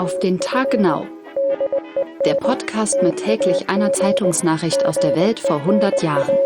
Auf den Tag genau. Der Podcast mit täglich einer Zeitungsnachricht aus der Welt vor 100 Jahren.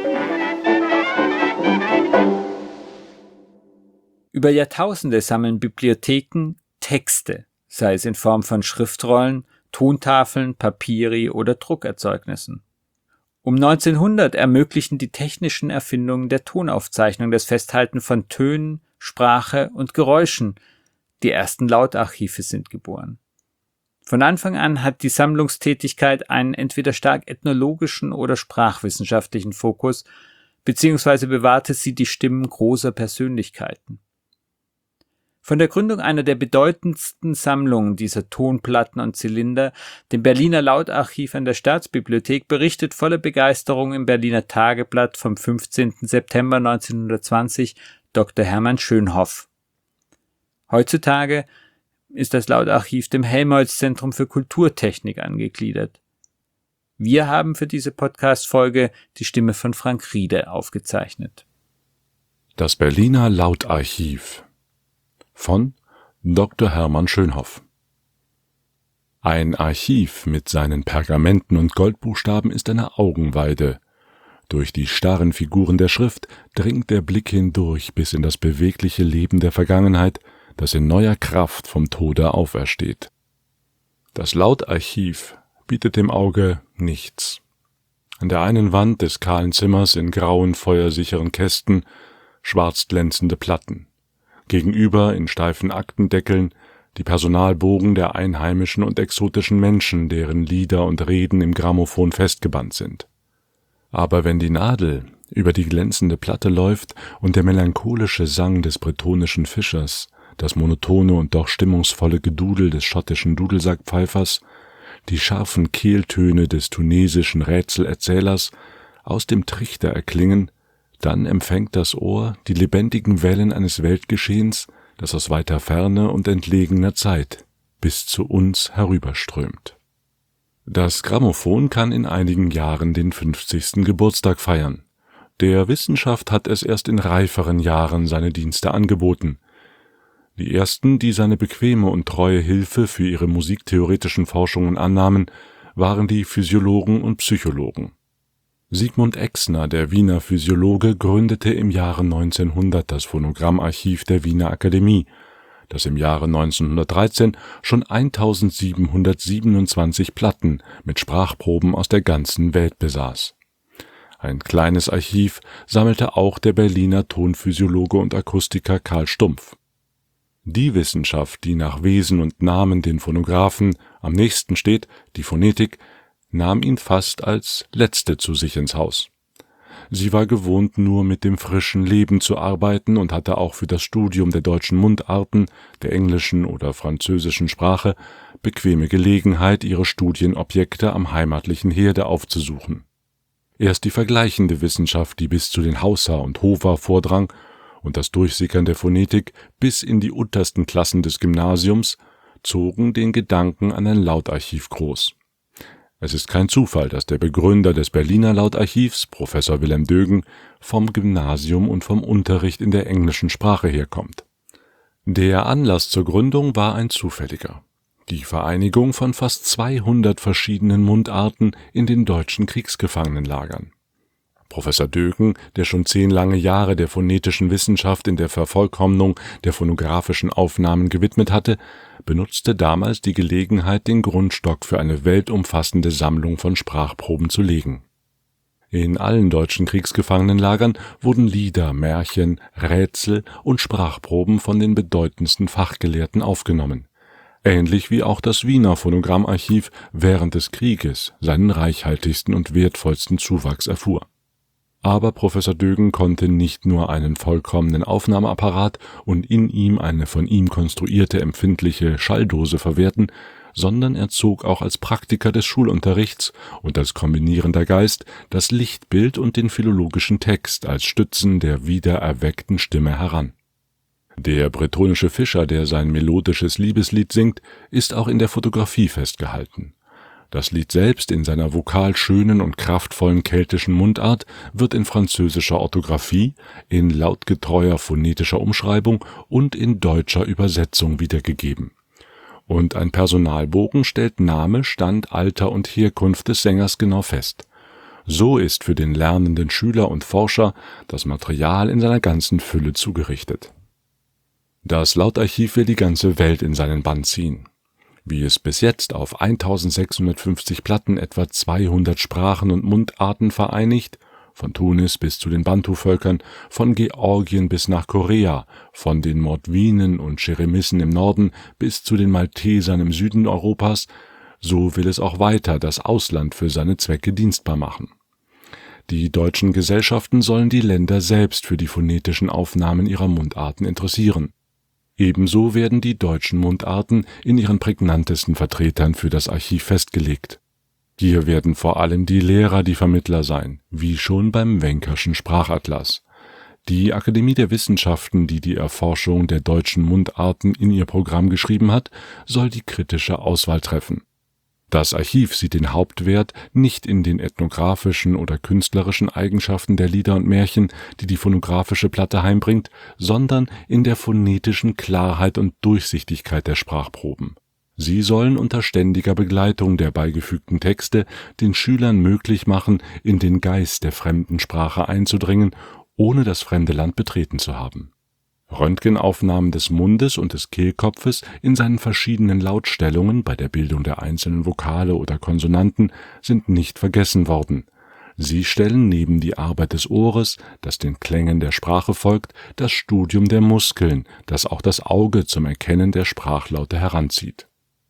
Über Jahrtausende sammeln Bibliotheken Texte, sei es in Form von Schriftrollen, Tontafeln, Papieri oder Druckerzeugnissen. Um 1900 ermöglichten die technischen Erfindungen der Tonaufzeichnung das Festhalten von Tönen, Sprache und Geräuschen. Die ersten Lautarchive sind geboren. Von Anfang an hat die Sammlungstätigkeit einen entweder stark ethnologischen oder sprachwissenschaftlichen Fokus, beziehungsweise bewahrte sie die Stimmen großer Persönlichkeiten. Von der Gründung einer der bedeutendsten Sammlungen dieser Tonplatten und Zylinder, dem Berliner Lautarchiv an der Staatsbibliothek, berichtet voller Begeisterung im Berliner Tageblatt vom 15. September 1920 Dr. Hermann Schönhoff. Heutzutage ist das Lautarchiv dem Helmholtz-Zentrum für Kulturtechnik angegliedert. Wir haben für diese Podcast-Folge die Stimme von Frank Riede aufgezeichnet. Das Berliner Lautarchiv von Dr. Hermann Schönhoff. Ein Archiv mit seinen Pergamenten und Goldbuchstaben ist eine Augenweide. Durch die starren Figuren der Schrift dringt der Blick hindurch bis in das bewegliche Leben der Vergangenheit, das in neuer Kraft vom Tode aufersteht. Das Lautarchiv bietet dem Auge nichts. An der einen Wand des kahlen Zimmers in grauen, feuersicheren Kästen schwarz glänzende Platten. Gegenüber in steifen Aktendeckeln die Personalbogen der einheimischen und exotischen Menschen, deren Lieder und Reden im Grammophon festgebannt sind. Aber wenn die Nadel über die glänzende Platte läuft und der melancholische Sang des bretonischen Fischers, das monotone und doch stimmungsvolle Gedudel des schottischen Dudelsackpfeifers, die scharfen Kehltöne des tunesischen Rätselerzählers aus dem Trichter erklingen, dann empfängt das Ohr die lebendigen Wellen eines Weltgeschehens, das aus weiter Ferne und entlegener Zeit bis zu uns herüberströmt. Das Grammophon kann in einigen Jahren den 50. Geburtstag feiern. Der Wissenschaft hat es erst in reiferen Jahren seine Dienste angeboten. Die ersten, die seine bequeme und treue Hilfe für ihre musiktheoretischen Forschungen annahmen, waren die Physiologen und Psychologen. Sigmund Exner, der Wiener Physiologe, gründete im Jahre 1900 das Phonogrammarchiv der Wiener Akademie, das im Jahre 1913 schon 1727 Platten mit Sprachproben aus der ganzen Welt besaß. Ein kleines Archiv sammelte auch der Berliner Tonphysiologe und Akustiker Karl Stumpf. Die Wissenschaft, die nach Wesen und Namen den Phonographen am nächsten steht, die Phonetik, nahm ihn fast als Letzte zu sich ins Haus. Sie war gewohnt, nur mit dem frischen Leben zu arbeiten und hatte auch für das Studium der deutschen Mundarten, der englischen oder französischen Sprache bequeme Gelegenheit, ihre Studienobjekte am heimatlichen Herde aufzusuchen. Erst die vergleichende Wissenschaft, die bis zu den Hauser und Hofer vordrang, und das Durchsickern der Phonetik bis in die untersten Klassen des Gymnasiums, zogen den Gedanken an ein Lautarchiv groß. Es ist kein Zufall, dass der Begründer des Berliner Lautarchivs, Professor Wilhelm Dögen, vom Gymnasium und vom Unterricht in der englischen Sprache herkommt. Der Anlass zur Gründung war ein zufälliger: die Vereinigung von fast 200 verschiedenen Mundarten in den deutschen Kriegsgefangenenlagern. Professor Dögen, der schon 10 lange Jahre der phonetischen Wissenschaft in der Vervollkommnung der phonographischen Aufnahmen gewidmet hatte, benutzte damals die Gelegenheit, den Grundstock für eine weltumfassende Sammlung von Sprachproben zu legen. In allen deutschen Kriegsgefangenenlagern wurden Lieder, Märchen, Rätsel und Sprachproben von den bedeutendsten Fachgelehrten aufgenommen, ähnlich wie auch das Wiener Phonogrammarchiv während des Krieges seinen reichhaltigsten und wertvollsten Zuwachs erfuhr. Aber Professor Dögen konnte nicht nur einen vollkommenen Aufnahmeapparat und in ihm eine von ihm konstruierte empfindliche Schalldose verwerten, sondern er zog auch als Praktiker des Schulunterrichts und als kombinierender Geist das Lichtbild und den philologischen Text als Stützen der wiedererweckten Stimme heran. Der bretonische Fischer, der sein melodisches Liebeslied singt, ist auch in der Fotografie festgehalten. Das Lied selbst in seiner vokal schönen und kraftvollen keltischen Mundart wird in französischer Orthographie, in lautgetreuer phonetischer Umschreibung und in deutscher Übersetzung wiedergegeben. Und ein Personalbogen stellt Name, Stand, Alter und Herkunft des Sängers genau fest. So ist für den lernenden Schüler und Forscher das Material in seiner ganzen Fülle zugerichtet. Das Lautarchiv will die ganze Welt in seinen Bann ziehen. Wie es bis jetzt auf 1650 Platten etwa 200 Sprachen und Mundarten vereinigt, von Tunis bis zu den Bantu-Völkern, von Georgien bis nach Korea, von den Mordwinen und Cheremissen im Norden bis zu den Maltesern im Süden Europas, so will es auch weiter das Ausland für seine Zwecke dienstbar machen. Die deutschen Gesellschaften sollen die Länder selbst für die phonetischen Aufnahmen ihrer Mundarten interessieren. Ebenso werden die deutschen Mundarten in ihren prägnantesten Vertretern für das Archiv festgelegt. Hier werden vor allem die Lehrer die Vermittler sein, wie schon beim Wenkerschen Sprachatlas. Die Akademie der Wissenschaften, die die Erforschung der deutschen Mundarten in ihr Programm geschrieben hat, soll die kritische Auswahl treffen. Das Archiv sieht den Hauptwert nicht in den ethnografischen oder künstlerischen Eigenschaften der Lieder und Märchen, die die phonographische Platte heimbringt, sondern in der phonetischen Klarheit und Durchsichtigkeit der Sprachproben. Sie sollen unter ständiger Begleitung der beigefügten Texte den Schülern möglich machen, in den Geist der fremden Sprache einzudringen, ohne das fremde Land betreten zu haben. Röntgenaufnahmen des Mundes und des Kehlkopfes in seinen verschiedenen Lautstellungen bei der Bildung der einzelnen Vokale oder Konsonanten sind nicht vergessen worden. Sie stellen neben die Arbeit des Ohres, das den Klängen der Sprache folgt, das Studium der Muskeln, das auch das Auge zum Erkennen der Sprachlaute heranzieht.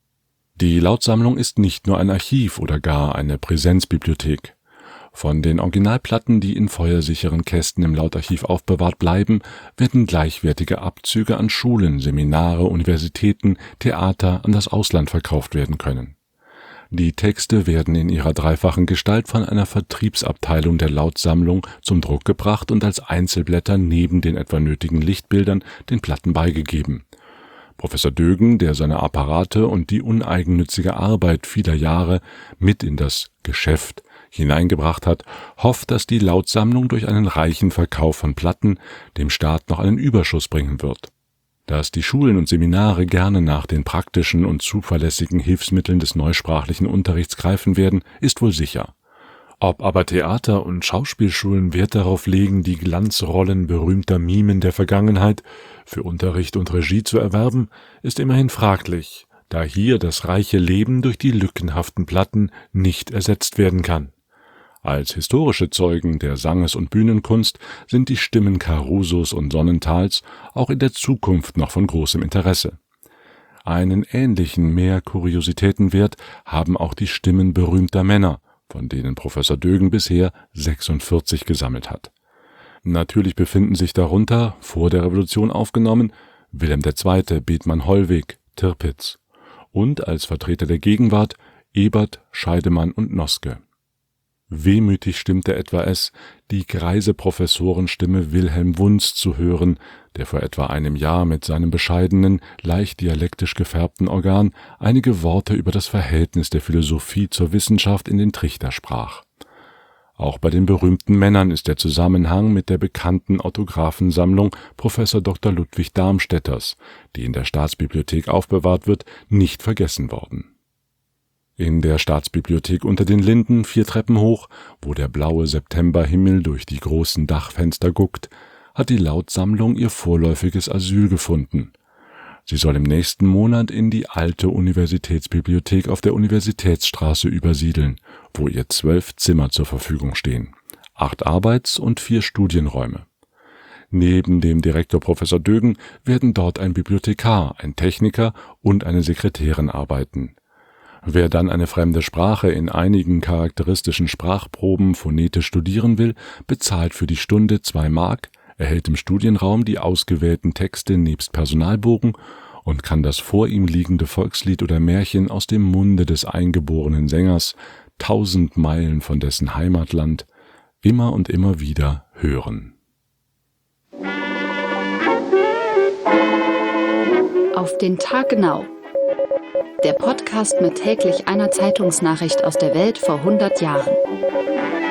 Die Lautsammlung ist nicht nur ein Archiv oder gar eine Präsenzbibliothek. Von den Originalplatten, die in feuersicheren Kästen im Lautarchiv aufbewahrt bleiben, werden gleichwertige Abzüge an Schulen, Seminare, Universitäten, Theater an das Ausland verkauft werden können. Die Texte werden in ihrer dreifachen Gestalt von einer Vertriebsabteilung der Lautsammlung zum Druck gebracht und als Einzelblätter neben den etwa nötigen Lichtbildern den Platten beigegeben. Professor Dögen, der seine Apparate und die uneigennützige Arbeit vieler Jahre mit in das Geschäft hineingebracht hat, hofft, dass die Lautsammlung durch einen reichen Verkauf von Platten dem Staat noch einen Überschuss bringen wird. Dass die Schulen und Seminare gerne nach den praktischen und zuverlässigen Hilfsmitteln des neusprachlichen Unterrichts greifen werden, ist wohl sicher. Ob aber Theater- und Schauspielschulen Wert darauf legen, die Glanzrollen berühmter Mimen der Vergangenheit für Unterricht und Regie zu erwerben, ist immerhin fraglich, da hier das reiche Leben durch die lückenhaften Platten nicht ersetzt werden kann. Als historische Zeugen der Sanges- und Bühnenkunst sind die Stimmen Carusos und Sonnentals auch in der Zukunft noch von großem Interesse. Einen ähnlichen Mehr-Kuriositätenwert haben auch die Stimmen berühmter Männer, von denen Professor Dögen bisher 46 gesammelt hat. Natürlich befinden sich darunter, vor der Revolution aufgenommen, Wilhelm II., Bethmann Hollweg, Tirpitz und als Vertreter der Gegenwart Ebert, Scheidemann und Noske. Wehmütig stimmte etwa es, die greise Professorenstimme Wilhelm Wunds zu hören, der vor etwa einem Jahr mit seinem bescheidenen, leicht dialektisch gefärbten Organ einige Worte über das Verhältnis der Philosophie zur Wissenschaft in den Trichter sprach. Auch bei den berühmten Männern ist der Zusammenhang mit der bekannten Autographensammlung Professor Dr. Ludwig Darmstädters, die in der Staatsbibliothek aufbewahrt wird, nicht vergessen worden. In der Staatsbibliothek unter den Linden, 4 Treppen hoch, wo der blaue Septemberhimmel durch die großen Dachfenster guckt, hat die Lautsammlung ihr vorläufiges Asyl gefunden. Sie soll im nächsten Monat in die alte Universitätsbibliothek auf der Universitätsstraße übersiedeln, wo ihr 12 Zimmer zur Verfügung stehen, 8 Arbeits- und 4 Studienräume. Neben dem Direktor Professor Dögen werden dort ein Bibliothekar, ein Techniker und eine Sekretärin arbeiten. Wer dann eine fremde Sprache in einigen charakteristischen Sprachproben phonetisch studieren will, bezahlt für die Stunde 2 Mark, erhält im Studienraum die ausgewählten Texte nebst Personalbogen und kann das vor ihm liegende Volkslied oder Märchen aus dem Munde des eingeborenen Sängers, 1000 Meilen von dessen Heimatland, immer und immer wieder hören. Auf den Tag genau. Der Podcast mit täglich einer Zeitungsnachricht aus der Welt vor 100 Jahren.